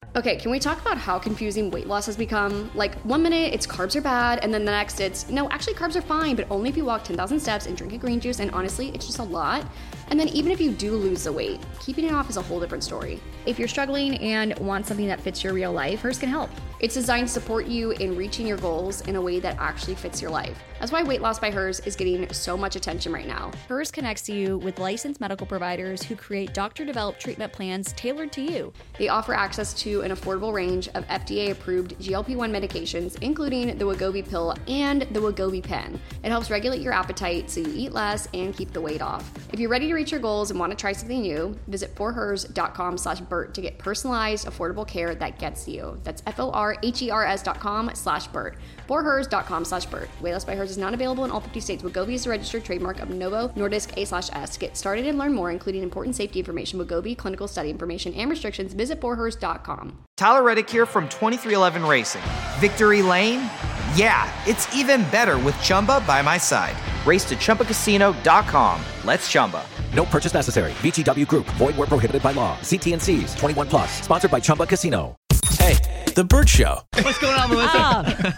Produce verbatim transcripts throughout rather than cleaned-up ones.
Okay, can we talk about how confusing weight loss has become? Like, one minute it's carbs are bad, and then the next it's, no, actually carbs are fine, but only if you walk ten thousand steps and drink a green juice, and honestly, it's just a lot. And then even if you do lose the weight, keeping it off is a whole different story. If you're struggling and want something that fits your real life, Hers can help. It's designed to support you in reaching your goals in a way that actually fits your life. That's why Weight Loss by Hers is getting so much attention right now. Hers connects you with licensed medical providers who create doctor-developed treatment plans tailored to you. They offer access to an affordable range of F D A-approved G L P one medications, including the Wegovy pill and the Wegovy pen. It helps regulate your appetite so you eat less and keep the weight off. If you're ready to reach your goals and want to try something new, visit forhers.com slash Bert to get personalized, affordable care that gets you. That's F-O-R-H-E-R-S dot com slash Bert. forhers.com slash Bert. Weight Loss by Hers is not available in all fifty states. Wegovy is a registered trademark of Novo Nordisk A slash S. To get started and learn more, including important safety information, Wegovy, clinical study information, and restrictions, visit forhers dot com. Tyler Reddick here from twenty-three eleven Racing. Victory Lane? Yeah, it's even better with Chumba by my side. Race to Chumba Casino dot com. Let's Chumba. No purchase necessary. V G W Group. Void where prohibited by law. See T and C's. twenty-one plus. Sponsored by Chumba Casino. Hey, The Bert Show. What's going on, Melissa? Uh,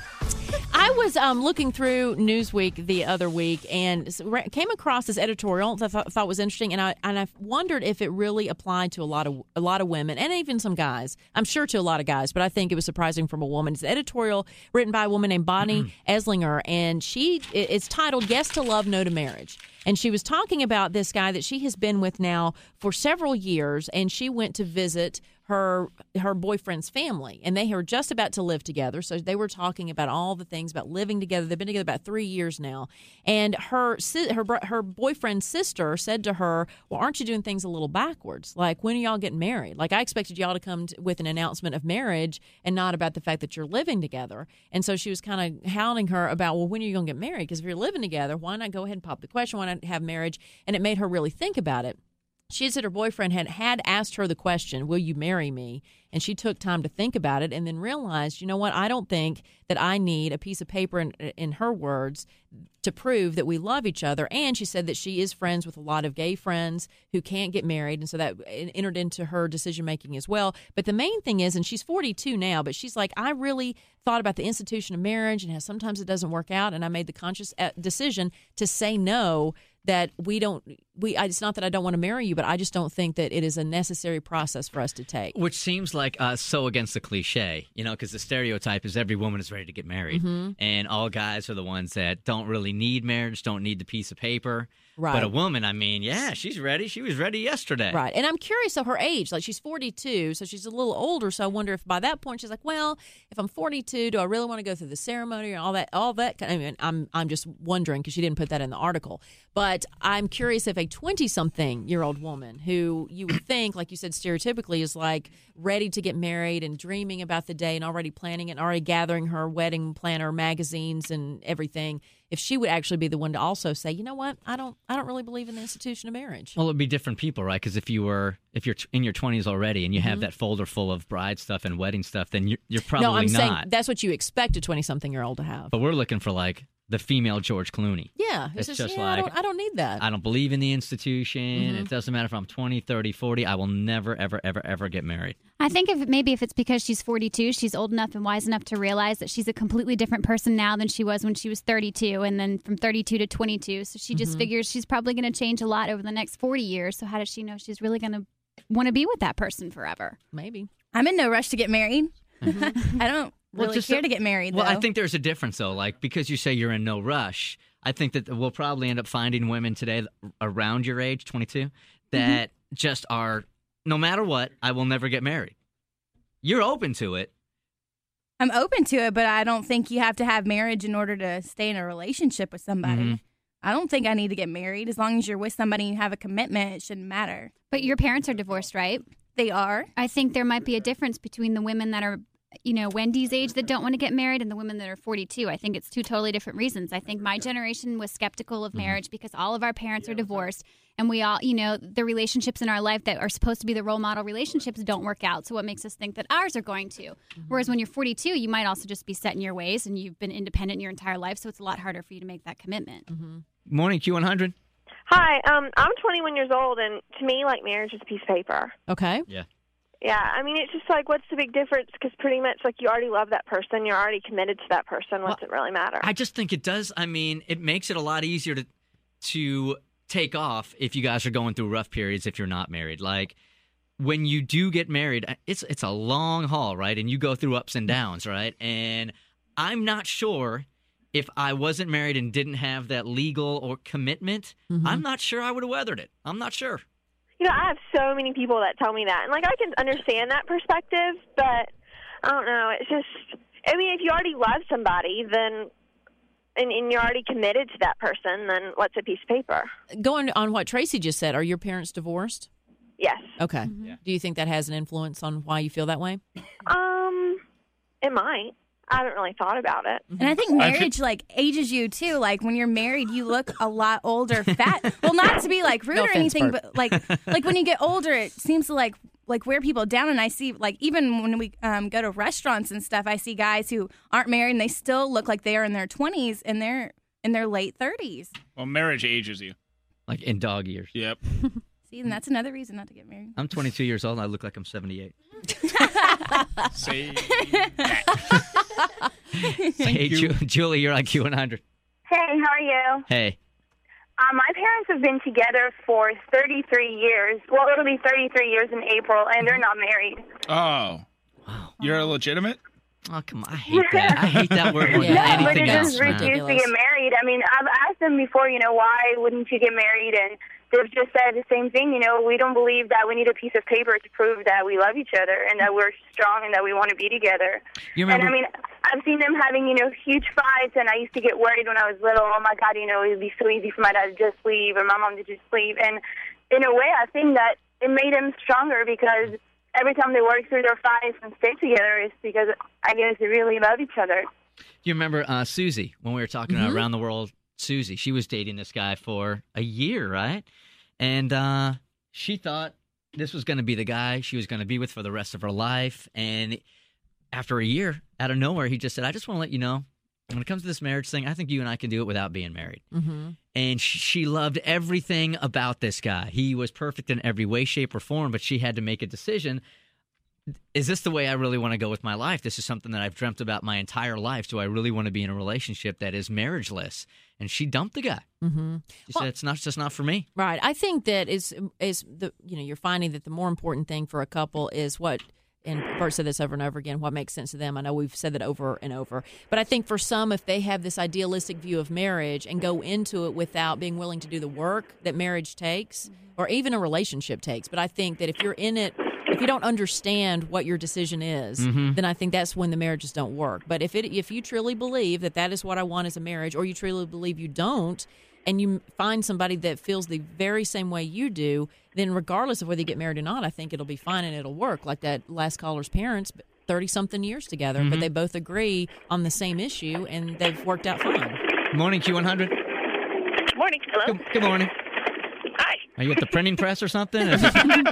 I was um, looking through Newsweek the other week and came across this editorial that I thought, thought was interesting, and I and I wondered if it really applied to a lot of a lot of women and even some guys. I'm sure to a lot of guys, but I think it was surprising from a woman. It's an editorial written by a woman named Bonnie mm-hmm. Eslinger, and she it's titled "Yes to Love, No to Marriage." And she was talking about this guy that she has been with now for several years, and she went to visit her her boyfriend's family, and they were just about to live together. So they were talking about all the things about living together. They've been together about three years now. And her her her boyfriend's sister said to her, "Well, aren't you doing things a little backwards? Like, when are y'all getting married? Like, I expected y'all to come to, with an announcement of marriage and not about the fact that you're living together." And so she was kind of hounding her about, well, when are you going to get married? Because if you're living together, why not go ahead and pop the question? Why not have marriage? And it made her really think about it. She said her boyfriend had, had asked her the question, will you marry me? And she took time to think about it and then realized, you know what, I don't think that I need a piece of paper, in, in her words, to prove that we love each other. And she said that she is friends with a lot of gay friends who can't get married, and so that entered into her decision-making as well. But the main thing is, and she's forty-two now, but she's like, I really thought about the institution of marriage and how sometimes it doesn't work out, and I made the conscious decision to say no, that we don't, we. it's not that I don't want to marry you, but I just don't think that it is a necessary process for us to take. Which seems like uh, so against the cliche, you know, because the stereotype is every woman is ready to get married. Mm-hmm. And all guys are the ones that don't really need marriage, don't need the piece of paper. Right. But a woman, I mean, yeah, she's ready. She was ready yesterday. Right. And I'm curious of her age. Like, she's forty-two, so she's a little older. So I wonder if by that point she's like, well, if I'm forty-two, do I really want to go through the ceremony and all that? All that. I mean, I'm I'm just wondering because she didn't put that in the article. But I'm curious if a twenty-something-year-old woman who you would think, like you said, stereotypically is like ready to get married and dreaming about the day and already planning it and already gathering her wedding planner magazines and everything, if she would actually be the one to also say, you know what, I don't I don't really believe in the institution of marriage. Well, it'd be different people, right? Because if you were, if you're in your twenties already and you mm-hmm. have that folder full of bride stuff and wedding stuff, then you're, you're probably not. No, I'm not. saying that's what you expect a twenty-something-year-old to have. But we're looking for, like, the female George Clooney. Yeah. It's just, just yeah, like, I don't, I don't need that. I don't believe in the institution. Mm-hmm. It doesn't matter if I'm twenty, thirty, forty. I will never, ever, ever, ever get married. I think if maybe if it's because she's forty-two, she's old enough and wise enough to realize that she's a completely different person now than she was when she was thirty-two, and then from thirty-two to twenty-two. So she just mm-hmm. figures she's probably going to change a lot over the next forty years. So how does she know she's really going to want to be with that person forever? Maybe. I'm in no rush to get married. Mm-hmm. I don't Well, really just care a- to get married, Well, though. I think there's a difference, though. Like, because you say you're in no rush, I think that we'll probably end up finding women today around your age, twenty-two, that mm-hmm. just are, no matter what, I will never get married. You're open to it. I'm open to it, but I don't think you have to have marriage in order to stay in a relationship with somebody. Mm-hmm. I don't think I need to get married. As long as you're with somebody and you have a commitment, it shouldn't matter. But your parents are divorced, right? They are. I think there might be a difference between the women that are, you know, Wendy's age that don't want to get married and the women that are forty-two. I think it's two totally different reasons. I think my generation was skeptical of marriage because all of our parents are divorced, and we all, you know, the relationships in our life that are supposed to be the role model relationships don't work out. So what makes us think that ours are going to? Mm-hmm. Whereas when you're forty-two, you might also just be set in your ways and you've been independent your entire life, so it's a lot harder for you to make that commitment. Mm-hmm. Morning, Q one hundred. Hi, um, I'm twenty-one years old, and to me, like, marriage is a piece of paper. Okay. Yeah. Yeah, I mean, it's just like, what's the big difference? Because pretty much, like, you already love that person. You're already committed to that person. What's Well, it really matter? I just think it does. I mean, it makes it a lot easier to to take off if you guys are going through rough periods if you're not married. Like, when you do get married, it's it's a long haul, right? And you go through ups and downs, right? And I'm not sure if I wasn't married and didn't have that legal or commitment, Mm-hmm. I'm not sure I would have weathered it. I'm not sure. You know, I have so many people that tell me that. And, like, I can understand that perspective, but I don't know. It's just, I mean, if you already love somebody, then, and, and you're already committed to that person, then what's a piece of paper? Going on what Tracy just said, are your parents divorced? Yes. Okay. Do you think that has an influence on why you feel that way? Um, it might. I haven't really thought about it. And I think marriage, like, ages you, too. Like, when you're married, you look a lot older, fat. Well, not to be, like, rude No or offense, anything, Bert. but, like, like when you get older, it seems to, like, like wear people down. And I see, like, even when we um, go to restaurants and stuff, I see guys who aren't married and they still look like they are in their twenties and they're in their late thirties. Well, marriage ages you. Like in dog years. Yep. See, and that's another reason not to get married. I'm twenty-two years old and I look like I'm seventy-eight. Say Hey, Ju- Julie, you're on Q one hundred. Hey, how are you? Hey. Um, my parents have been together for thirty-three years. Well, it'll be thirty-three years in April, and they're not married. Oh. Wow. You're illegitimate? Oh, come on. I hate that. I hate that word more than Yeah. No, but anything they else, just man. refuse to get married. I mean, I've asked them before, you know, why wouldn't you get married? And they've just said the same thing. You know, we don't believe that we need a piece of paper to prove that we love each other and that we're strong and that we want to be together. You And remember? I mean, I've seen them having, you know, huge fights, and I used to get worried when I was little. Oh my God, you know, it would be so easy for my dad to just leave or my mom to just leave. And in a way, I think that it made them stronger because every time they work through their fights and stay together, it's because I guess they really love each other. You remember uh, Susie, when we were talking Mm-hmm. about Around the World, Susie, she was dating this guy for a year, right? And uh, she thought this was going to be the guy she was going to be with for the rest of her life. And after a year, out of nowhere, he just said, I just want to let you know, when it comes to this marriage thing, I think you and I can do it without being married. Mm-hmm. And sh- she loved everything about this guy. He was perfect in every way, shape, or form, but she had to make a decision. Is this the way I really want to go with my life? This is something that I've dreamt about my entire life. Do I really want to be in a relationship that is marriageless? And she dumped the guy. Mm-hmm. She Well- said, it's not just not for me. Right. I think that is is the you know you're finding that the more important thing for a couple is what. And Bert said this over and over again, what makes sense to them. I know we've said that over and over. But I think for some, if they have this idealistic view of marriage and go into it without being willing to do the work that marriage takes, or even a relationship takes, but I think that if you're in it, if you don't understand what your decision is, Mhm. then I think that's when the marriages don't work. But if it if you truly believe that that is what I want as a marriage, or you truly believe you don't, and you find somebody that feels the very same way you do, then regardless of whether you get married or not, I think it'll be fine and it'll work. Like that last caller's parents, thirty-something years together, Mhm. but they both agree on the same issue, and they've worked out fine. Morning, Q one hundred. Morning. Hello. Good, good morning. Hi. Are you at the printing press or something? Is it- Sorry, I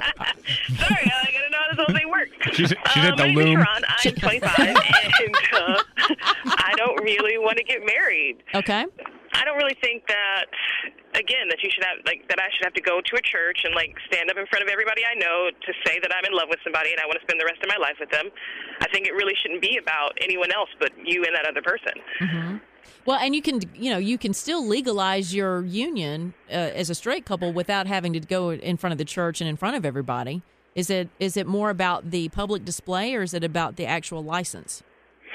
gotta know how this whole thing works. She's, she's uh, at the my name loom. is Sharon. I'm twenty-five, and uh, I don't really want to get married. Okay. I don't really think that, again, that you should have, like, that I should have to go to a church and, like, stand up in front of everybody I know to say that I'm in love with somebody and I want to spend the rest of my life with them. I think it really shouldn't be about anyone else but you and that other person. Mm-hmm. Well, and you can, you know, you can still legalize your union uh, as a straight couple without having to go in front of the church and in front of everybody. Is it is it more about the public display, or is it about the actual license?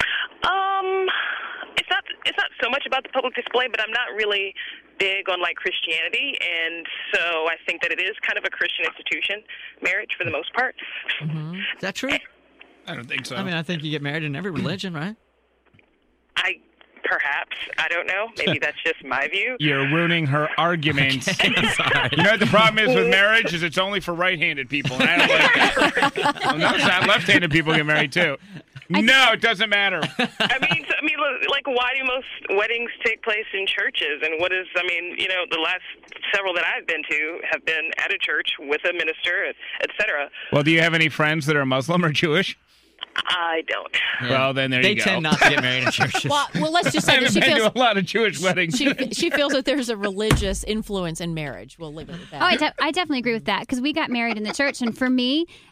Um, it's not it's not so much about the public display, but I'm not really big on, like, Christianity, and so I think that it is kind of a Christian institution, marriage, for the most part. Mm-hmm. Is that true? I don't think so. I mean, I think you get married in every religion, right? I perhaps I don't know. Maybe that's just my view. You're ruining her argument. Sorry. You know what the problem is with marriage is it's only for right-handed people, and I don't like that. Well, notice that left-handed people get married too. No, it doesn't matter. I mean, so, I mean, look, like, why do most weddings take place in churches? And what is, I mean, you know, the last several that I've been to have been at a church with a minister, et cetera. Well, do you have any friends that are Muslim or Jewish? I don't. Yeah. Well, then there they you go. They tend not to get married in churches. Well, well, let's just say I that haven't she been feels to a lot of Jewish weddings. she she feels that there's a religious influence in marriage. We'll leave it at that. Oh, I, de- I definitely agree with that because we got married in the church, and for me, the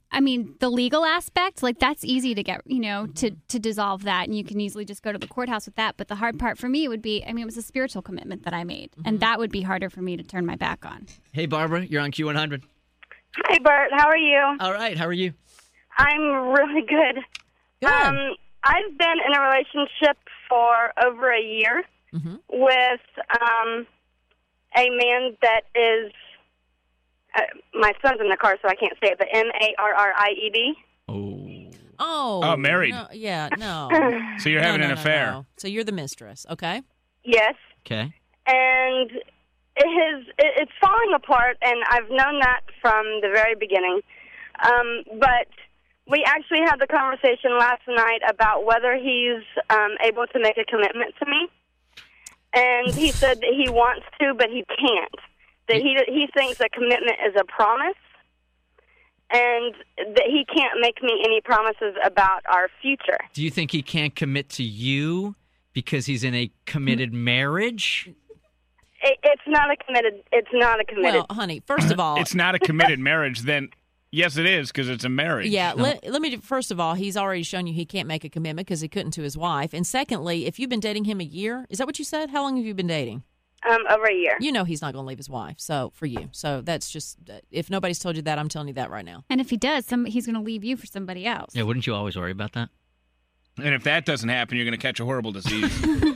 I mean, the legal aspect, like that's easy to get, you know, to, to dissolve that. And you can easily just go to the courthouse with that. But the hard part for me would be, I mean, it was a spiritual commitment that I made. Mm-hmm. And that would be harder for me to turn my back on. Hey, Barbara, you're on Q one hundred. Hi, Bert. How are you? All right. How are you? I'm really good. Good. Um, I've been in a relationship for over a year mm-hmm. with um, a man that is, uh, my son's in the car, so I can't say it, but M A R R I E D. Oh. Oh. Oh, married. No, yeah, no. So you're having no, no, an no, affair. no. So you're the mistress, okay? Yes. Okay. And it has, it, it's falling apart, and I've known that from the very beginning. Um, but we actually had the conversation last night about whether he's um, able to make a commitment to me. And he said that he wants to, but he can't. That he he thinks a commitment is a promise, and that he can't make me any promises about our future. Do you think he can't commit to you because he's in a committed marriage? It, it's not a committed. It's not a committed. Well, honey, first of all, It's not a committed marriage, then yes, it is, because it's a marriage. yeah, let, let me, do- first of all, he's already shown you he can't make a commitment because he couldn't to his wife. And secondly, if you've been dating him a year, is that what you said? How long have you been dating? Um, over a year. You know he's not going to leave his wife, so for you. So that's just, if nobody's told you that, I'm telling you that right now. And if he does, some he's going to leave you for somebody else. Yeah, wouldn't you always worry about that? And if that doesn't happen, you're going to catch a horrible disease.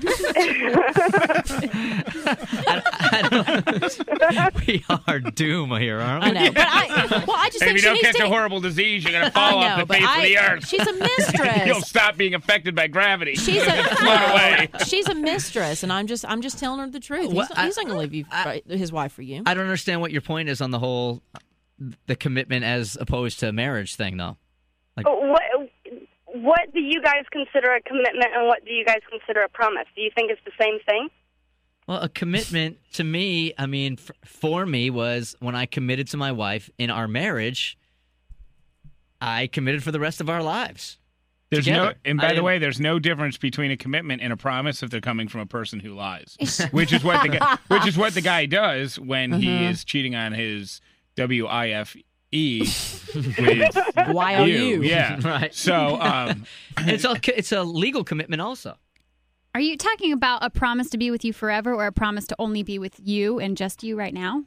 I, I don't, we are doom here, aren't we? I know, but I, well, I just And think if she you don't needs catch to. a horrible disease, you're going to fall I off know, the but face I- of the earth. she's a mistress. You'll stop being affected by gravity. She's You'll a just float away. she's a mistress, and I'm just I'm just telling her the truth. Well, he's not, I- he's not going to leave you for his wife for you. I don't understand what your point is on the whole, the commitment as opposed to marriage thing, though. Like, What, what do you guys consider a commitment, and what do you guys consider a promise? Do you think it's the same thing? well, a commitment to me, I mean, f- for me was when I committed to my wife in our marriage, I committed for the rest of our lives. There's together. no, and by I the didn't- way, there's no difference between a commitment and a promise if they're coming from a person who lies, which is what the guy, which is what the guy does when he Uh-huh. is cheating on his W I F E with Y O U. you. Yeah, Right. So, um, it's a it's a legal commitment also. Are you talking about a promise to be with you forever or a promise to only be with you and just you right now?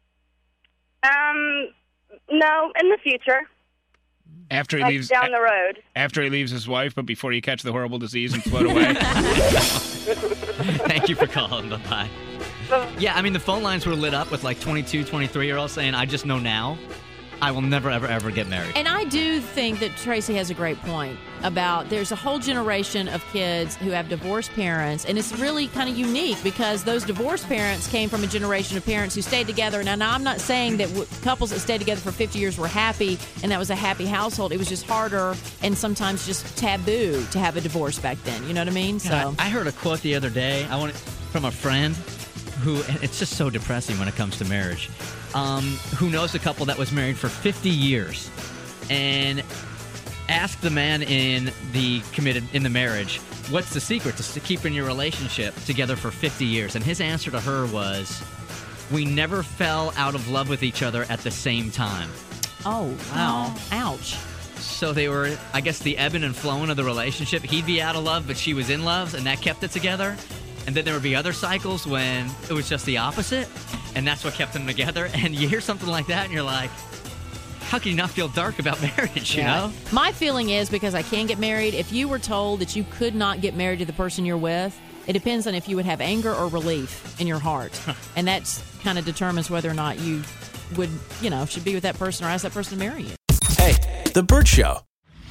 Um, no, in the future, after he like leaves, down the road. after he leaves his wife, but before you catch the horrible disease and float away. Thank you for calling. Bye-bye. Yeah, I mean, the phone lines were lit up with like twenty-two, twenty-three-year-olds saying, I just know now I will never, ever, ever get married. And I do think that Tracy has a great point about there's a whole generation of kids who have divorced parents, and it's really kind of unique because those divorced parents came from a generation of parents who stayed together. Now, now I'm not saying that w- couples that stayed together for fifty years were happy and that was a happy household. It was just harder and sometimes just taboo to have a divorce back then. You know what I mean? So I, I heard a quote the other day I want from a friend who, and it's just so depressing when it comes to marriage, um, who knows a couple that was married for fifty years and asked the man in the committed in the marriage, what's the secret to keeping your relationship together for fifty years? And his answer to her was, we never fell out of love with each other at the same time. Oh, wow. Ouch. So they were, I guess, the ebbing and flowing of the relationship. He'd be out of love, but she was in love, and that kept it together. And then there would be other cycles when it was just the opposite, and that's what kept them together. And you hear something like that, and you're like, how can you not feel dark about marriage, you know? My feeling is, because I can get married, if you were told that you could not get married to the person you're with, it depends on if you would have anger or relief in your heart. And that's kind of determines whether or not you would, you know, should be with that person or ask that person to marry you. Hey, The Bert Show.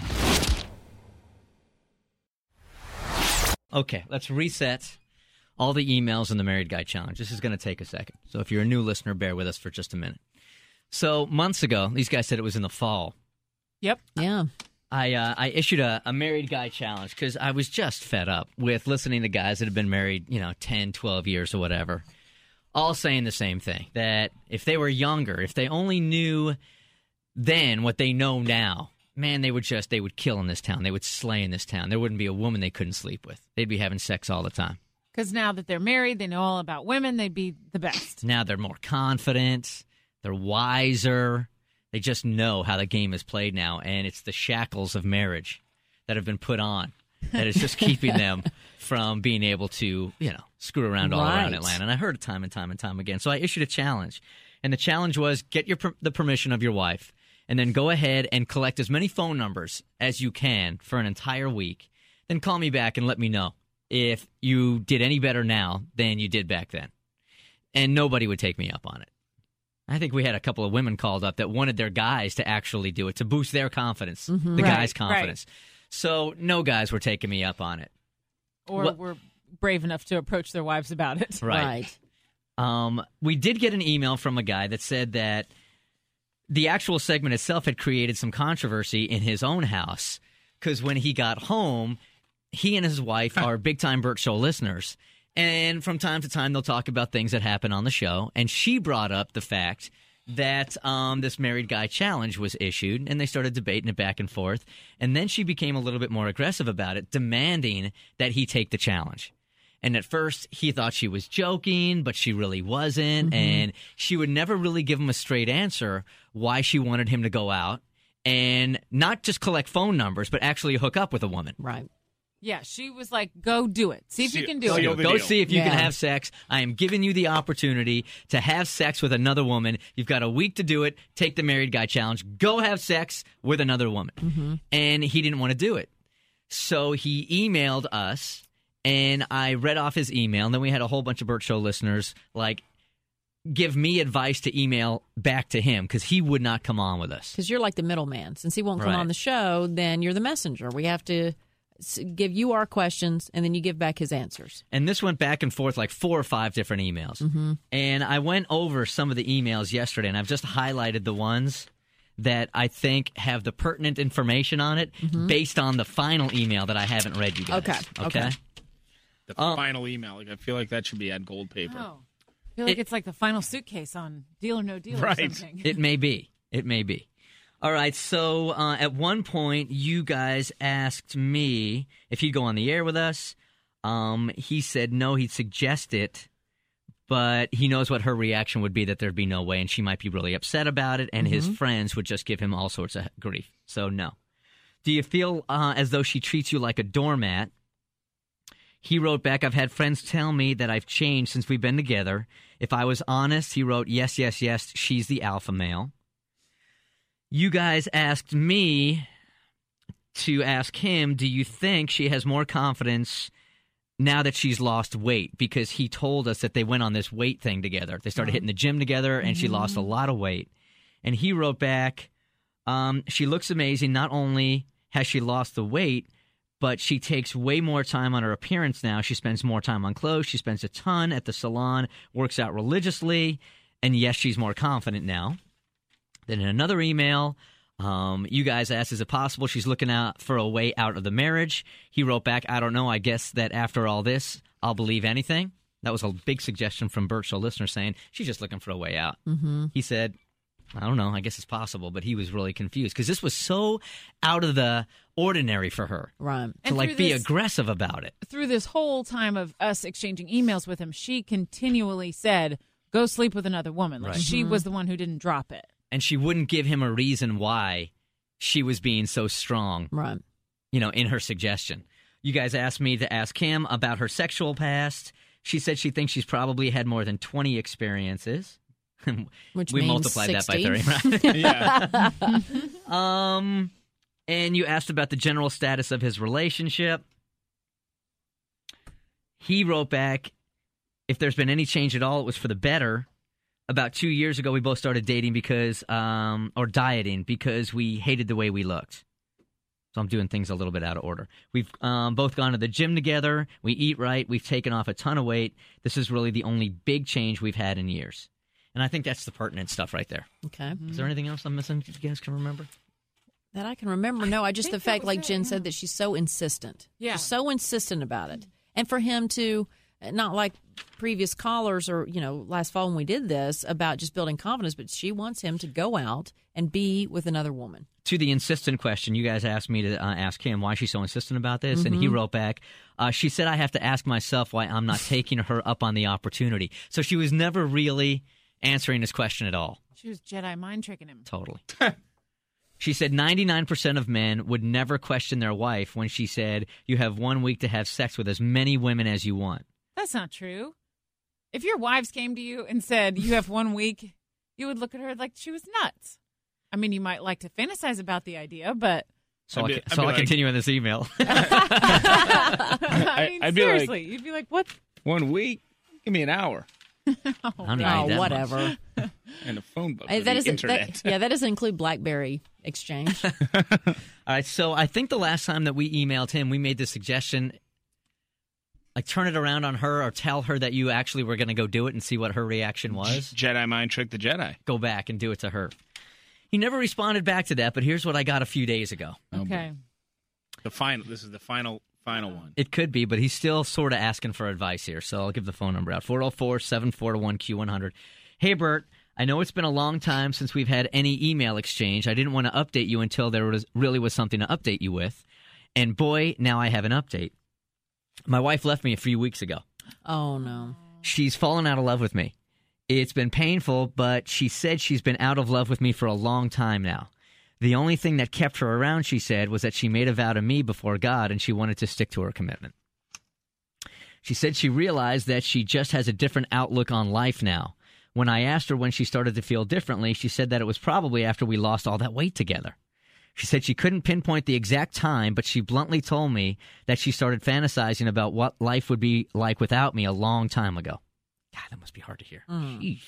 Okay, let's reset all the emails in the Married Guy Challenge. This is going to take a second. So if you're a new listener, bear with us for just a minute. So months ago, these guys said it was in the fall. Yep. Yeah. I uh, I issued a, a Married Guy Challenge because I was just fed up with listening to guys that have been married, you know, ten, twelve years or whatever, all saying the same thing, that if they were younger, if they only knew then what they know now, man, they would just, they would kill in this town. They would slay in this town. There wouldn't be a woman they couldn't sleep with. They'd be having sex all the time. Because now that they're married, they know all about women. They'd be the best. Now they're more confident. They're wiser. They just know how the game is played now, and it's the shackles of marriage that have been put on that is just keeping them from being able to, you know, screw around all Right. around Atlanta. And I heard it time and time and time again. So I issued a challenge. And the challenge was get your per- the permission of your wife, and then go ahead and collect as many phone numbers as you can for an entire week. Then call me back and let me know if you did any better now than you did back then. And nobody would take me up on it. I think we had a couple of women called up that wanted their guys to actually do it to boost their confidence, Mhm. the Right, guys' confidence. So no guys were taking me up on it. Or What- were brave enough to approach their wives about it. Right. Um, we did get an email from a guy that said that the actual segment itself had created some controversy in his own house because when he got home, he and his wife are big-time Burt Show listeners. And from time to time, they'll talk about things that happen on the show. And she brought up the fact that um, this married guy challenge was issued, and they started debating it back and forth. And then she became a little bit more aggressive about it, demanding that he take the challenge. And at first, he thought she was joking, but she really wasn't. Mhm. And she would never really give him a straight answer why she wanted him to go out and not just collect phone numbers, but actually hook up with a woman. Right. Yeah, she was like, go do it. See if you can do Go, it. go see if you can Yeah. have sex. I am giving you the opportunity to have sex with another woman. You've got a week to do it. Take the married guy challenge. Go have sex with another woman. Mm-hmm. And he didn't want to do it. So he emailed us, and I read off his email. And then we had a whole bunch of Burt Show listeners like give me advice to email back to him because he would not come on with us. Because you're like the middleman. Since he won't come Right. on the show, then you're the messenger. We have to s- give you our questions, and then you give back his answers. And this went back and forth like four or five different emails. Mm-hmm. And I went over some of the emails yesterday, and I've just highlighted the ones that I think have the pertinent information on it based on the final email that I haven't read you guys. Okay, Okay. okay. The final email. Like I feel like that should be on gold paper. Oh. I feel like It- it's like the final suitcase on Deal or No Deal or Right. something. It may be. It may be. All right. So uh, at one point, you guys asked me if he'd go on the air with us. Um, he said no, he'd suggest it, but he knows what her reaction would be, that there'd be no way, and she might be really upset about it, and his Mhm. friends would just give him all sorts of grief. So no. Do you feel uh, as though she treats you like a doormat? He wrote back, I've had friends tell me that I've changed since we've been together. If I was honest, he wrote, yes, yes, yes, she's the alpha male. You guys asked me to ask him, do you think she has more confidence now that she's lost weight? Because he told us that they went on this weight thing together. They started hitting the gym together, and she lost a lot of weight. And he wrote back, um, she looks amazing. Not only has she lost the weight, but she takes way more time on her appearance now. She spends more time on clothes. She spends a ton at the salon, works out religiously, and yes, she's more confident now. Then in another email, um, you guys asked, is it possible she's looking out for a way out of the marriage? He wrote back, I don't know. I guess that after all this, I'll believe anything. That was a big suggestion from Burt Show listener saying she's just looking for a way out. Mm-hmm. He said, I don't know. I guess it's possible, but he was really confused because this was so out of the ordinary for her. Right. To And like through be this- aggressive about it. Through this whole time of us exchanging emails with him, she continually said, go sleep with another woman. Like Right. she Mhm. was the one who didn't drop it. And she wouldn't give him a reason why she was being so strong. Right. You know, in her suggestion. You guys asked me to ask him about her sexual past. She said she thinks she's probably had more than twenty experiences. Which we means multiplied that by sixty. thirty, right? Yeah. Um, and you asked about the general status of his relationship. He wrote back, if there's been any change at all, it was for the better. About two years ago, we both started dating because, um, or dieting because we hated the way we looked. So I'm doing things a little bit out of order. We've um, both gone to the gym together. We eat right. We've taken off a ton of weight. This is really the only big change we've had in years. And I think that's the pertinent stuff right there. Okay. Is there anything else I'm missing you guys can remember? That I can remember. No, I just think the that fact, was like it, Jen yeah. said, that she's so insistent. Yeah. She's so insistent about it. And for him to, not like previous callers or, you know, last fall when we did this, about just building confidence, but she wants him to go out and be with another woman. To the insistent question, you guys asked me to uh, ask him why she's so insistent about this, and he Mhm. wrote back, uh, she said I have to ask myself why I'm not taking her up on the opportunity. So she was never really answering his question at all. She was Jedi mind tricking him. Totally. She said ninety-nine percent of men would never question their wife when she said, you have one week to have sex with as many women as you want. That's not true. If your wives came to you and said, you have one week, you would look at her like she was nuts. I mean, you might like to fantasize about the idea, but... So, I'd be- I'll, I'd so be I'll like- continue in this email. I mean, I'd be like- seriously, you'd be like, what? One week? Give me an hour. I don't need Oh, that whatever. And a phone book. Uh, for that the isn't- internet. that- yeah, that doesn't include BlackBerry exchange. All right, so I think the last time that we emailed him, we made the suggestion, like turn it around on her or tell her that you actually were going to go do it and see what her reaction was. Jedi mind trick the Jedi. Go back and do it to her. He never responded back to that, but here's what I got a few days ago. Okay. The final. This is the final, final one. It could be, but he's still sort of asking for advice here, so I'll give the phone number out. four oh four, seven four one, Q one hundred. Hey, Bert, I know it's been a long time since we've had any email exchange. I didn't want to update you until there was really was something to update you with. And boy, now I have an update. My wife left me a few weeks ago. Oh, no. She's fallen out of love with me. It's been painful, but she said she's been out of love with me for a long time now. The only thing that kept her around, she said, was that she made a vow to me before God and she wanted to stick to her commitment. She said she realized that she just has a different outlook on life now. When I asked her when she started to feel differently, she said that it was probably after we lost all that weight together. She said she couldn't pinpoint the exact time, but she bluntly told me that she started fantasizing about what life would be like without me a long time ago. God, that must be hard to hear. Mm. Sheesh.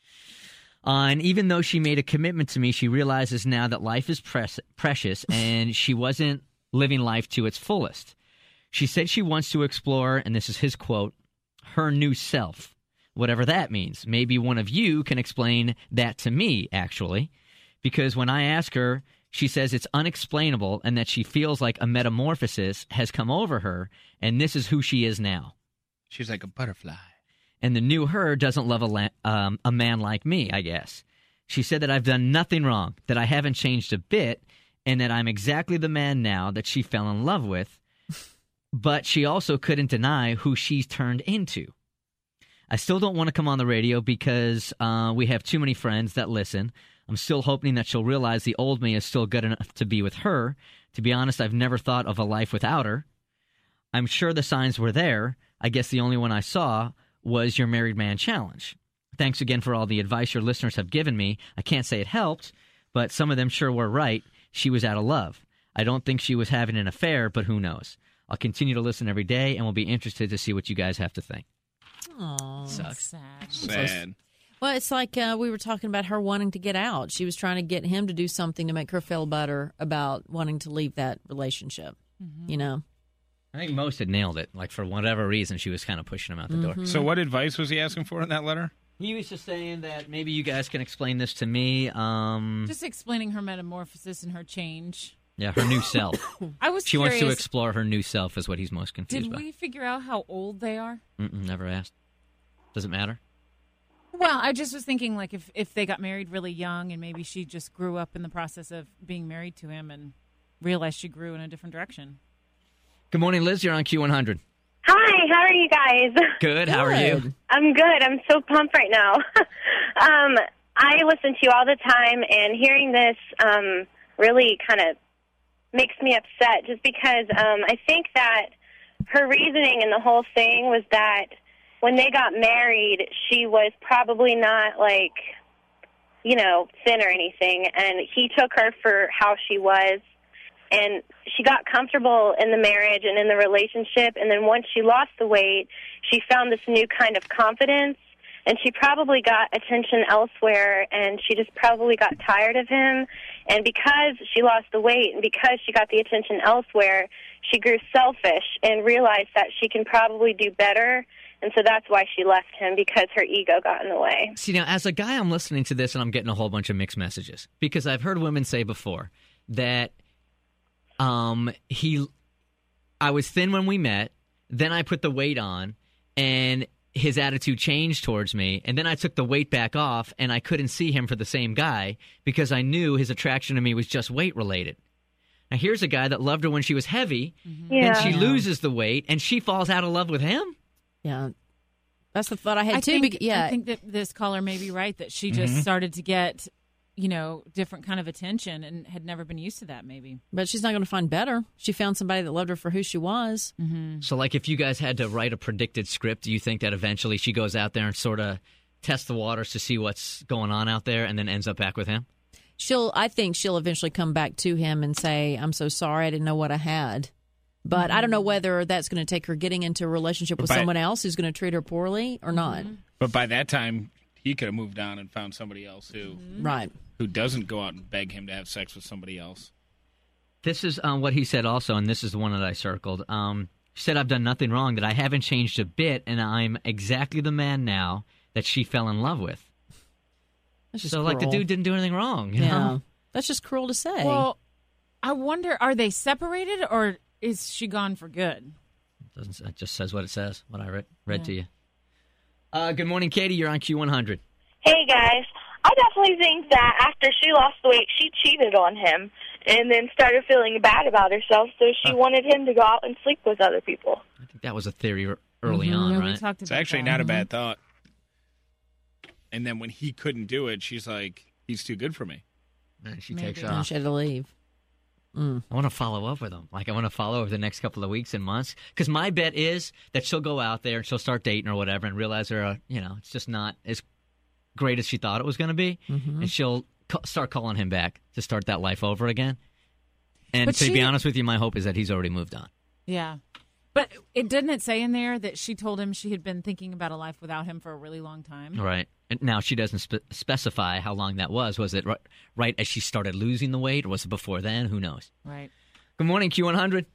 Uh, and even though she made a commitment to me, she realizes now that life is pres- precious and she wasn't living life to its fullest. She said she wants to explore, and this is his quote, her new self, whatever that means. Maybe one of you can explain that to me, actually, because when I ask her, she says it's unexplainable and that she feels like a metamorphosis has come over her, and this is who she is now. She's like a butterfly. And the new her doesn't love a, la- um, a man like me, I guess. She said that I've done nothing wrong, that I haven't changed a bit, and that I'm exactly the man now that she fell in love with. But she also couldn't deny who she's turned into. I still don't want to come on the radio because uh, we have too many friends that listen. I'm still hoping that she'll realize the old me is still good enough to be with her. To be honest, I've never thought of a life without her. I'm sure the signs were there. I guess the only one I saw was your Married Man Challenge. Thanks again for all the advice your listeners have given me. I can't say it helped, but some of them sure were right. She was out of love. I don't think she was having an affair, but who knows? I'll continue to listen every day, and will be interested to see what you guys have to think. Oh, Sucks. Sad. Sad. Well, it's like uh, we were talking about her wanting to get out. She was trying to get him to do something to make her feel better about wanting to leave that relationship. Mm-hmm. You know? I think most had nailed it. Like, for whatever reason, she was kind of pushing him out the door. So what advice was he asking for in that letter? He was just saying that maybe you guys can explain this to me. Um, Just explaining her metamorphosis and her change. yeah, her new self. I was She curious, wants to explore her new self is what he's most confused did by. we figure out how old they are? Mm-mm, never asked. Does it matter? Well, I just was thinking, like, if, if they got married really young and maybe she just grew up in the process of being married to him and realized she grew in a different direction. Good morning, Liz. You're on Q one hundred. Hi, how are you guys? Good. How are you? I'm good. I'm so pumped right now. um, I listen to you all the time, and hearing this um, really kind of makes me upset just because um, I think that her reasoning in the whole thing was that when they got married, she was probably not, like, you know, thin or anything, and he took her for how she was. And she got comfortable in the marriage and in the relationship, and then once she lost the weight, she found this new kind of confidence, and she probably got attention elsewhere, and she just probably got tired of him. And because she lost the weight and because she got the attention elsewhere, she grew selfish and realized that she can probably do better, and so that's why she left him, because her ego got in the way. See, now, as a guy, I'm listening to this, and I'm getting a whole bunch of mixed messages. Because I've heard women say before that um, he, I was thin when we met, then I put the weight on, and his attitude changed towards me, and then I took the weight back off, and I couldn't see him for the same guy because I knew his attraction to me was just weight-related. Now, here's a guy that loved her when she was heavy, Mm-hmm. Yeah. and she loses the weight, and she falls out of love with him? Yeah. That's the thought I had I too. think, bec- yeah, I think that this caller may be right that she just Mhm. started to get, you know, different kind of attention and had never been used to that. Maybe, but she's not going to find better. She found somebody that loved her for who she was. Mm-hmm. So, like, if you guys had to write a predicted script, do you think that eventually she goes out there and sort of tests the waters to see what's going on out there and then ends up back with him? She'll, I think she'll eventually come back to him and say, "I'm so sorry, I didn't know what I had." But I don't know whether that's going to take her getting into a relationship with But- someone else who's going to treat her poorly or not. But by that time, he could have moved on and found somebody else who, right, who doesn't go out and beg him to have sex with somebody else. This is um, what he said also, and this is the one that I circled. Um, he said, I've done nothing wrong, that I haven't changed a bit, and I'm exactly the man now that she fell in love with. That's just so, like, the cruel. dude didn't do anything wrong. You Yeah, know? that's just cruel to say. Well, I wonder, are they separated or is she gone for good? It, doesn't, it just says what it says, what I read, read Yeah. to you. Uh, good morning, Katie. You're on Q one hundred. Hey, guys. I definitely think that after she lost the weight, she cheated on him and then started feeling bad about herself, so she Huh. wanted him to go out and sleep with other people. I think that was a theory r- early Mm-hmm. on, right? It's actually not a bad thought. And then when he couldn't do it, she's like, he's too good for me. And she Maybe. takes And off. she had to leave. Mm. I want to follow up with him. Like, I want to follow over the next couple of weeks and months. Because my bet is that she'll go out there and she'll start dating or whatever and realize her, uh, you know, it's just not as great as she thought it was going to be. Mhm. And she'll ca- start calling him back to start that life over again. And But to she- be honest with you, my hope is that he's already moved on. Yeah. But it didn't it say in there that she told him she had been thinking about a life without him for a really long time? Right. And now she doesn't spe- specify how long that was. Was it right, right as she started losing the weight, or was it before then? Who knows? Right. Good morning, Q one hundred.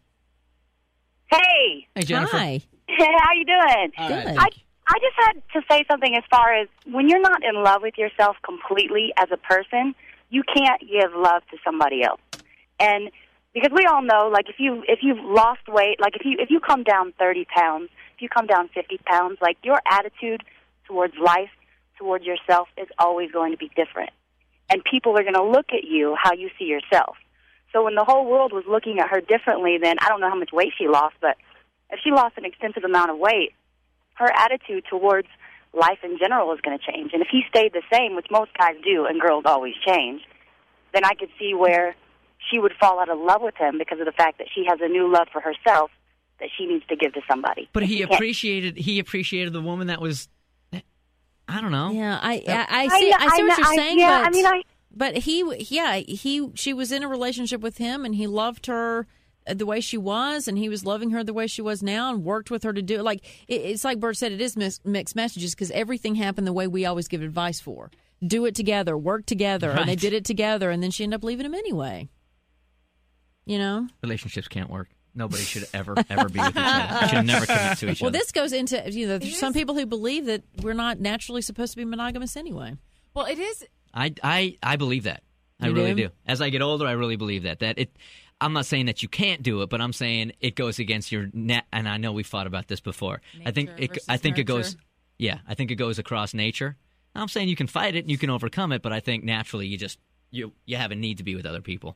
Hey. Hey, Jennifer. Hey, how you doing? All right. I I just had to say something as far as when you're not in love with yourself completely as a person, you can't give love to somebody else. And because we all know, like if you if you've lost weight, like if you if you come down thirty pounds, if you come down fifty pounds, like your attitude towards life, towards yourself is always going to be different. And people are going to look at you how you see yourself. So when the whole world was looking at her differently, then I don't know how much weight she lost, but if she lost an extensive amount of weight, her attitude towards life in general is going to change. And if he stayed the same, which most guys do, and girls always change, then I could see where she would fall out of love with him because of the fact that she has a new love for herself that she needs to give to somebody. But And he she can't- appreciated he appreciated the woman that was. I don't know. Yeah, I That- I, I see. I, I see know- what you're I- saying. yeah, but, I mean, I- but he, yeah, he, she was in a relationship with him, and he loved her the way she was, and he was loving her the way she was now, and worked with her to do it. Like it, it's like Bert said, it is mix, mixed messages because everything happened the way we always give advice for: do it together, work together, and they Right. did it together, and then she ended up leaving him anyway. You know. Relationships can't work. Nobody should ever, ever be with each other. Should never commit to each Well, other. this goes into, you know, there's some people who believe that we're not naturally supposed to be monogamous anyway. Well, it is. I, I, I believe that. I You really do? do. As I get older, I really believe that. That it. I'm not saying that you can't do it, but I'm saying it goes against your net. And I know we've thought about this before. I think Nature it. versus I think it goes. nurture. Yeah, I think it goes across nature. I'm saying you can fight it and you can overcome it, but I think naturally you just you you have a need to be with other people.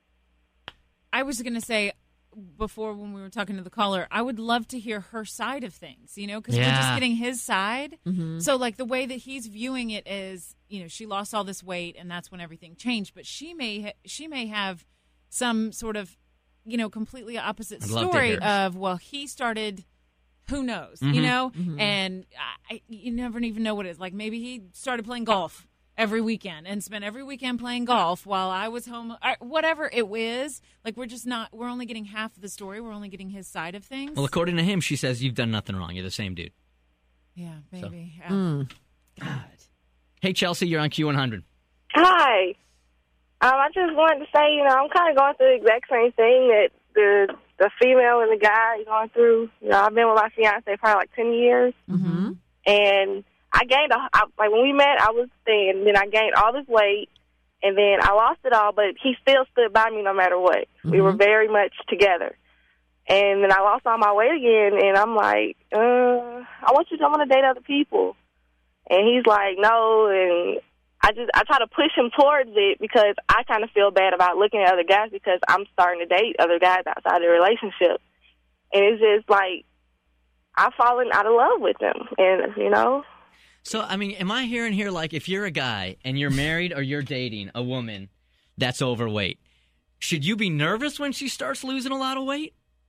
I was going to say before when we were talking to the caller, I would love to hear her side of things, you know, because we're just Yeah. getting his side. Mhm. So, like, the way that he's viewing it is, you know, she lost all this weight and that's when everything changed. But she may ha- she may have some sort of, you know, completely opposite I'd love to story hear. of, well, he started, who knows, you Mhm. know, Mhm. and I, you never even know what it is. Like, maybe he started playing golf every weekend and spent every weekend playing golf while I was home, or whatever it is. Like, we're just not, we're only getting half of the story. We're only getting his side of things. Well, according to him, she says you've done nothing wrong. You're the same dude. Yeah, So- maybe. Yeah. Mm. Hey, Chelsea, you're on Q one hundred. Hi. Um, I just wanted to say, you know, I'm kind of going through the exact same thing that the the female and the guy are going through. You know, I've been with my fiance probably like ten years, Mm-hmm. and I gained a I, like when we met, I was thin, then I gained all this weight, and then I lost it all. But he still stood by me no matter what. We were very much together. And then I lost all my weight again, and I'm like, uh, I want you to, I want to date other people. And he's like, no, and I just, I try to push him towards it because I kind of feel bad about looking at other guys because I'm starting to date other guys outside the relationship. And it's just like, I've fallen out of love with him, and you know. So, I mean, am I hearing here, like, if you're a guy and you're married or you're dating a woman that's overweight, should you be nervous when she starts losing a lot of weight?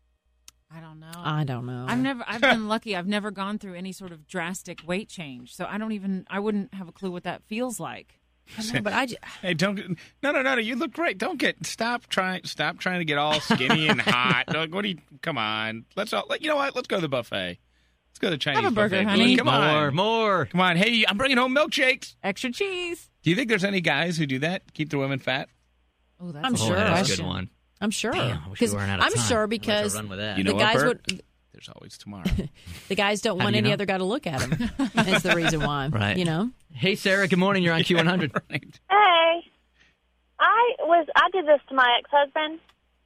I don't know. I don't know. I've never. I've been lucky. I've never gone through any sort of drastic weight change, so I don't even. I wouldn't have a clue what that feels like. I know, but I just, Hey, don't get, no, no, no, no. You look great. Don't get stop trying. Stop trying to get all skinny and hot. Like, what do you? Come on. Let's all. You know what? Let's go to the buffet. Let's go to the Chinese Have a burger, buffet. honey. Come More, on, more. come on. Hey, I'm bringing home milkshakes. Extra cheese. Do you think there's any guys who do that? Keep their women fat? Oh, that's I'm a sure. That's a question. good one. I'm sure. Damn, I wish we weren't out of I'm time. sure I'd like to because run with that. You the know what, guys Bert? would. There's always tomorrow. The guys don't How want do you any know? other guy to look at them. That's the reason why. Right. You know. Hey, Sarah. Good morning. You're on Q one hundred. Right. Hey, I was I did this to my ex-husband,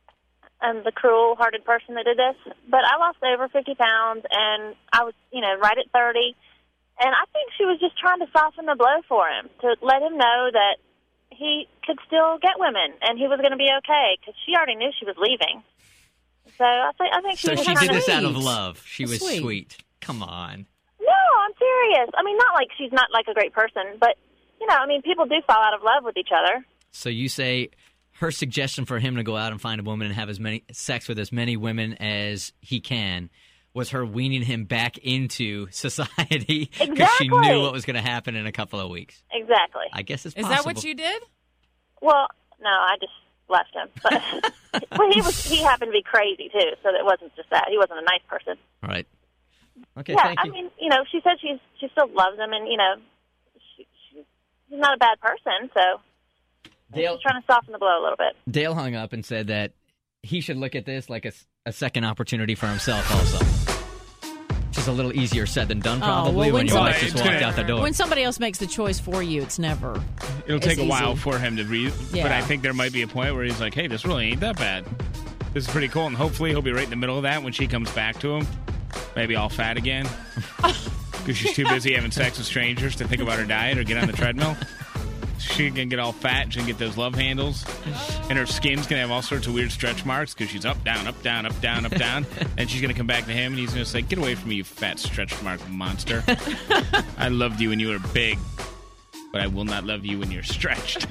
and the cruel-hearted person that did this. But I lost over fifty pounds, and I was, you know, right at thirty. And I think she was just trying to soften the blow for him, to let him know that he could still get women, and he was going to be okay, because she already knew she was leaving. So I think I think she So was she trying did this to. out of love. She That's was sweet. sweet. Come on. No, I'm serious. I mean, not like she's not like a great person, but you know, I mean, people do fall out of love with each other. So you say her suggestion for him to go out and find a woman and have as many sex with as many women as he can was her weaning him back into society because she Exactly. knew what was going to happen in a couple of weeks. Exactly. I guess it's Is possible. that what you did? Well, no, I just left him. But well, he was he happened to be crazy too, so it wasn't just that. He wasn't a nice person. Right. Okay, yeah, thank I you. mean, you know, she said she's she still loves him, and you know, she, she's not a bad person. So Dale, she's trying to soften the blow a little bit. Dale hung up and said that he should look at this like a, a second opportunity for himself also. Which is a little easier said than done, Oh, probably, well, when when your somebody- wife just It's walked gonna- out the door. When somebody else makes the choice for you, it's never. It'll It's take a while easy. for him to read, but Yeah. I think there might be a point where he's like, hey, this really ain't that bad. This is pretty cool, and hopefully he'll be right in the middle of that when she comes back to him. Maybe all fat again. Because she's too busy having sex with strangers to think about her diet or get on the treadmill. She can get all fat, she can get those love handles, and her skin's going to have all sorts of weird stretch marks because she's up, down, up, down, up, down, up, down. And she's going to come back to him, and he's going to say, get away from me, you fat stretch mark monster. I loved you when you were big, but I will not love you when you're stretched.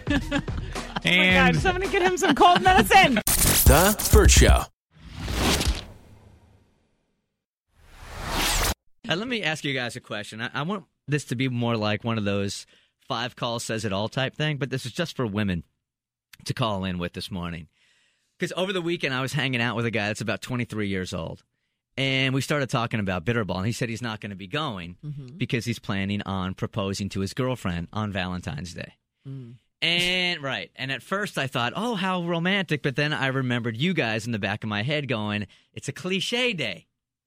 And God, somebody get him some cold medicine. The Bert Show. Uh, let me ask you guys a question. I, I want this to be more like one of those five calls says it all type thing, but this is just for women to call in with this morning. Because over the weekend, I was hanging out with a guy that's about twenty-three years old, and we started talking about Bitterball, and he said he's not going to be going Mm-hmm. because he's planning on proposing to his girlfriend on Valentine's Day. Mm. And right, and at first I thought, oh, how romantic, but then I remembered you guys in the back of my head going, it's a cliche day.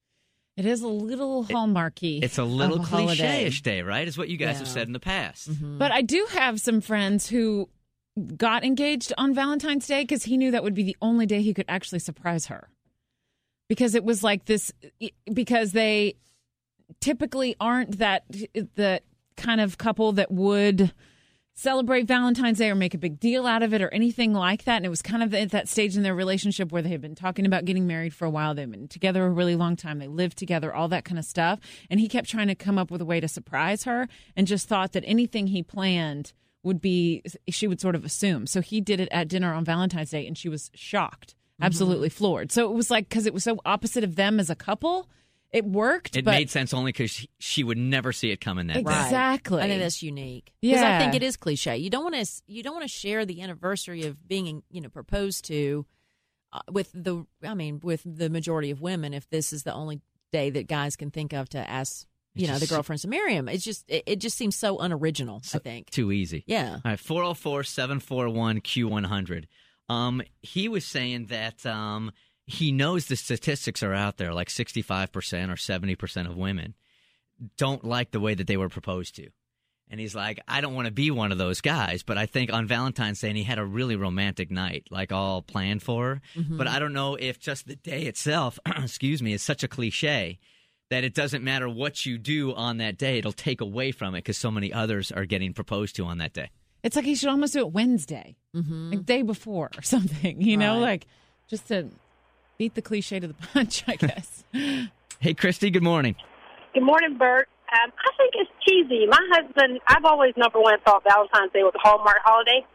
It is a little hallmarky. It's a little of a holiday. cliche-ish day, right? Is what you guys have Yeah. said in the past. Mm-hmm. But I do have some friends who got engaged on Valentine's Day because he knew that would be the only day he could actually surprise her. Because it was like this, because they typically aren't that the kind of couple that would celebrate Valentine's Day or make a big deal out of it or anything like that. And it was kind of at that stage in their relationship where they had been talking about getting married for a while. They've been together a really long time. They lived together, all that kind of stuff. And he kept trying to come up with a way to surprise her and just thought that anything he planned would be, she would sort of assume. So he did it at dinner on Valentine's Day and she was shocked, absolutely floored. So it was like, because it was so opposite of them as a couple, it worked. It but made sense only because she, she would never see it coming that day. Exactly. I think that's unique. Because Yeah. I think it is cliche. You don't want to. You don't want to share the anniversary of being, you know, proposed to, uh, with the. I mean, with the majority of women, if this is the only day that guys can think of to ask, you It's know, the just- girlfriends to marry him. It's just. It, it just seems so unoriginal. I think. Too easy. Yeah. All right, four oh four, seven four one, Q one hundred. Um, he was saying that um, he knows the statistics are out there, like sixty-five percent or seventy percent of women don't like the way that they were proposed to. And he's like, I don't want to be one of those guys, but I think on Valentine's Day, and he had a really romantic night, like all planned for her. Mhm. But I don't know if just the day itself, excuse me, is such a cliche that it doesn't matter what you do on that day, it'll take away from it because so many others are getting proposed to on that day. It's like he should almost do it Wednesday, mm-hmm. like day before or something, you know, Right. like just to beat the cliche to the punch, I guess. Hey, Christy, good morning. Good morning, Bert. Um, I think it's cheesy. My husband, I've always, number one, thought Valentine's Day was a Hallmark holiday.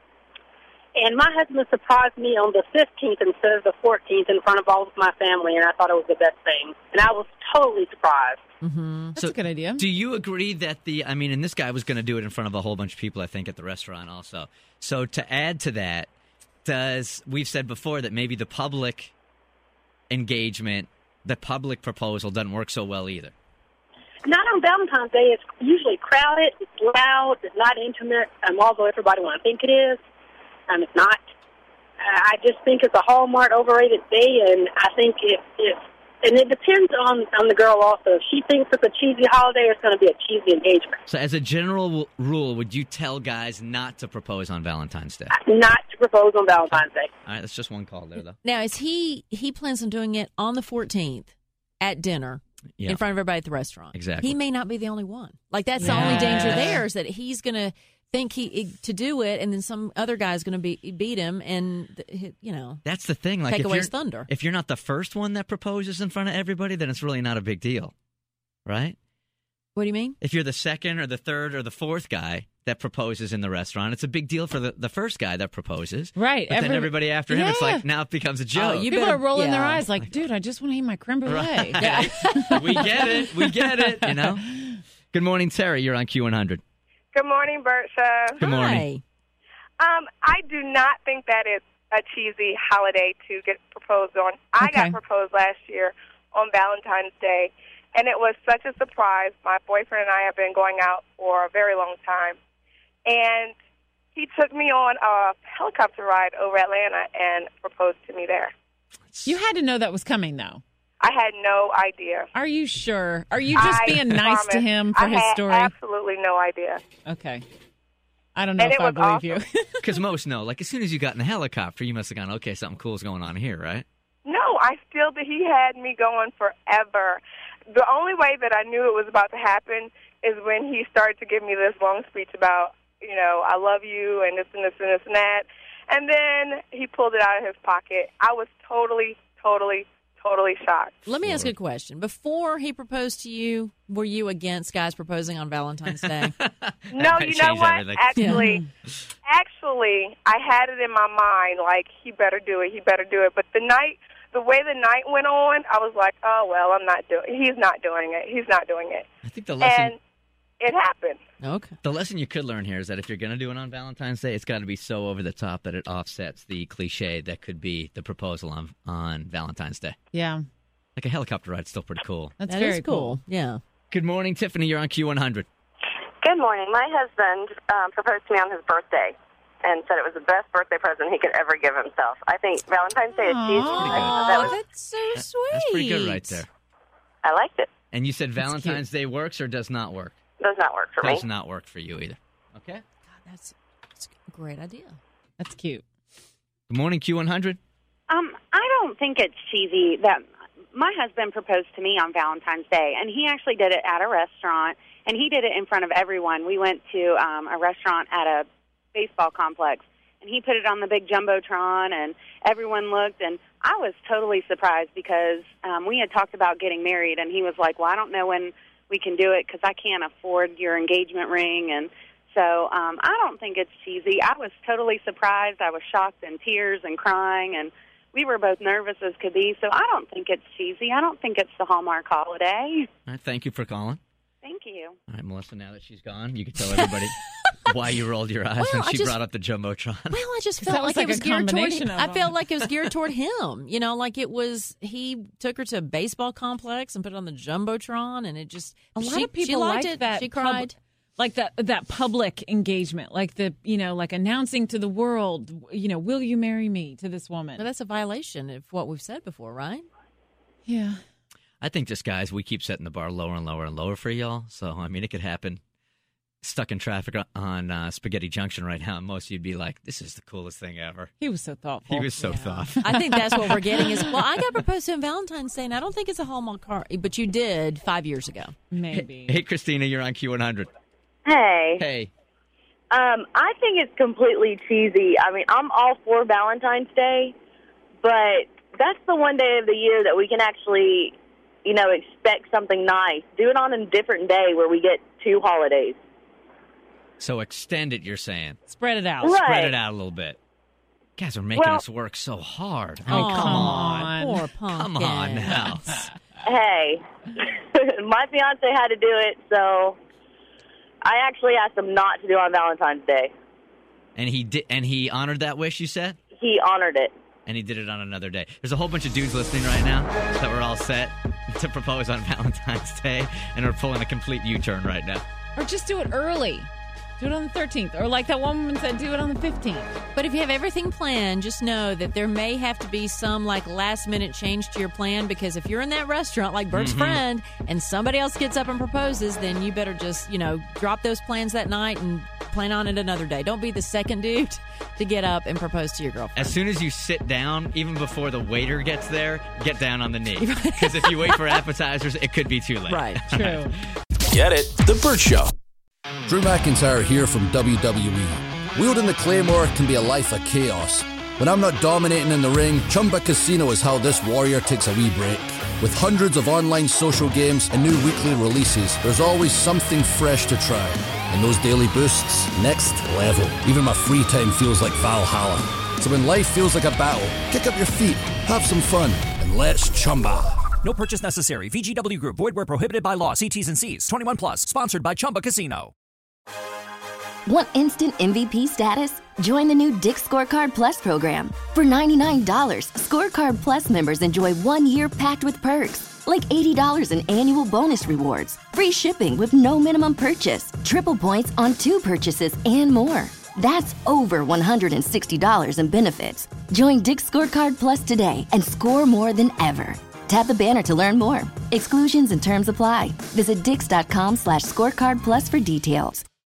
And my husband surprised me on the fifteenth instead of the fourteenth in front of all of my family, and I thought it was the best thing. And I was totally surprised. Mm-hmm. That's So a good idea. Do you agree that the, I mean, and this guy was going to do it in front of a whole bunch of people, I think, at the restaurant also. So to add to that, does, we've said before that maybe the public engagement, the public proposal doesn't work so well either. Not on Valentine's Day. It's usually crowded, it's loud, it's not intimate, um, although everybody want to think it is. Um, it's not. Uh, I just think it's a Hallmark overrated day, and I think it, it and it depends on, on the girl also. If she thinks it's a cheesy holiday, it's going to be a cheesy engagement. So as a general w- rule, would you tell guys not to propose on Valentine's Day? Not to propose on Valentine's Day. All right, that's just one call there, though. Now, is he he plans on doing it on the fourteenth at dinner Yeah. in front of everybody at the restaurant? Exactly. He may not be the only one. Like, that's the Yeah. only danger there is that he's going to think he to do it, and then some other guy's going to be beat him, and you know That's the thing. Like, take if away you're, his thunder. If you're not the first one that proposes in front of everybody, then it's really not a big deal, right? What do you mean? If you're the second or the third or the fourth guy that proposes in the restaurant, it's a big deal for the, the first guy that proposes. Right. But then Every- everybody after him, it's Yeah. like, now it becomes a joke. Oh, you People better- are rolling their yeah. eyes like, dude, I just want to eat my creme brulee. Right. We get it. We get it, you know? Good morning, Terry. You're on Q one hundred. Good morning, Bert Show. Good morning. Um, I do not think that is a cheesy holiday to get proposed on. I Okay. got proposed last year on Valentine's Day, and it was such a surprise. My boyfriend and I have been going out for a very long time, and he took me on a helicopter ride over Atlanta and proposed to me there. You had to know that was coming, though. I had no idea. Are you sure? Are you just I being nice to promise. him for I his had story? absolutely no idea. Okay. I don't know And if it I was believe awesome. you. Because most know. Like, as soon as you got in the helicopter, you must have gone, okay, something cool's going on here, right? No, I still did. He had me going forever. The only way that I knew it was about to happen is when he started to give me this long speech about, you know, I love you and this and this and this and that. And then he pulled it out of his pocket. I was totally, totally, totally shocked. Let me ask you a question. Before he proposed to you, were you against guys proposing on Valentine's Day? No, That you know changed what? everything. Actually, actually, I had it in my mind, like, he better do it, he better do it. But the night, the way the night went on, I was like, oh, well, I'm not doing He's not doing it. He's not doing it. I think the lesson... And it happened. Okay. The lesson you could learn here is that if you're going to do it on Valentine's Day, it's got to be so over the top that it offsets the cliche that could be the proposal on on Valentine's Day. Yeah. Like a helicopter ride's still pretty cool. That's That very is cool. Yeah. Good morning, Tiffany. You're on Q one hundred. Good morning. My husband um, proposed to me on his birthday and said it was the best birthday present he could ever give himself. I think Valentine's Day is cheesy. That was, that's so sweet. That's pretty good right there. I liked it. And you said Valentine's Day works or does not work? Does not work for Does me. not work for you either. Okay. God, that's, that's a great idea. That's cute. Good morning, Q one hundred. Um, I don't think it's cheesy that my husband proposed to me on Valentine's Day, and he actually did it at a restaurant, and he did it in front of everyone. We went to um, a restaurant at a baseball complex, and he put it on the big Jumbotron, and everyone looked, and I was totally surprised because um, we had talked about getting married, and he was like, well, I don't know when we can do it because I can't afford your engagement ring, and so um, I don't think it's cheesy. I was totally surprised. I was shocked and tears and crying, and we were both nervous as could be, so I don't think it's cheesy. I don't think it's the Hallmark holiday. All right, thank you for calling. Thank you. All right, Melissa, now that she's gone, you can tell everybody why you rolled your eyes Well, when I she just- brought up the Jumbotron. Well, I just 'Cause felt that was like, like it was a geared toward combination him. of I felt them. like it was geared toward him. You know, like it was, he took her to a baseball complex and put it on the Jumbotron, and it just, A lot she, of people she liked like it. that. She pub- cried. like that that public engagement, like the you know, like announcing to the world, you know, will you marry me to this woman? But that's a violation of what we've said before, right? Yeah. I think just, guys, we keep setting the bar lower and lower and lower for y'all. So, I mean, it could happen. Stuck in traffic on uh, Spaghetti Junction right now, and most of you'd be like, this is the coolest thing ever. He was so thoughtful. He was so thoughtful. I think that's what we're getting is, well, I got proposed to on Valentine's Day, and I don't think it's a Hallmark card, but you did five years ago. Maybe. Hey, Christina, you're on Q one hundred. Hey. Hey. Um, I think it's completely cheesy. I mean, I'm all for Valentine's Day, but that's the one day of the year that we can actually you know, expect something nice. Do it on a different day where we get two holidays. So extend it, you're saying. Spread it out. Right. Spread it out a little bit. Guys are making Well- us work so hard. I mean, Oh, come on. Poor Come on now. Hey, my fiance had to do it, so I actually asked him not to do it on Valentine's Day. And he did, and he honored that wish, you said? He honored it. And he did it on another day. There's a whole bunch of dudes listening right now that were all set to propose on Valentine's Day and are pulling a complete U-turn right now. Or just do it early. Do it on the thirteenth. Or like that one woman said, do it on the fifteenth. But if you have everything planned, just know that there may have to be some like last minute change to your plan, because if you're in that restaurant like Bert's Mhm. friend and somebody else gets up and proposes, then you better just, you know, drop those plans that night and plan on it another day. Don't be the second dude to get up and propose to your girlfriend. As soon as you sit down, even before the waiter gets there, get down on the knee. Because if you wait for appetizers, it could be too late. Right, true. Get it? The Burt Show. Drew McIntyre here from W W E. Wielding the Claymore can be a life of chaos. When I'm not dominating in the ring, Chumba Casino is how this warrior takes a wee break. With hundreds of online social games and new weekly releases, there's always something fresh to try. And those daily boosts, next level. Even my free time feels like Valhalla. So when life feels like a battle, kick up your feet, have some fun, and let's Chumba. No purchase necessary. V G W Group. Void where prohibited by law. See T's and C's. twenty-one plus. Sponsored by Chumba Casino. Want instant M V P status? Join the new Dick's Scorecard Plus program. For ninety-nine dollars, Scorecard Plus members enjoy one year packed with perks, like eighty dollars in annual bonus rewards, free shipping with no minimum purchase, triple points on two purchases, and more. That's over one hundred sixty dollars in benefits. Join Dick's Scorecard Plus today and score more than ever. Tap the banner to learn more. Exclusions and terms apply. Visit dix.com slash scorecard plus for details.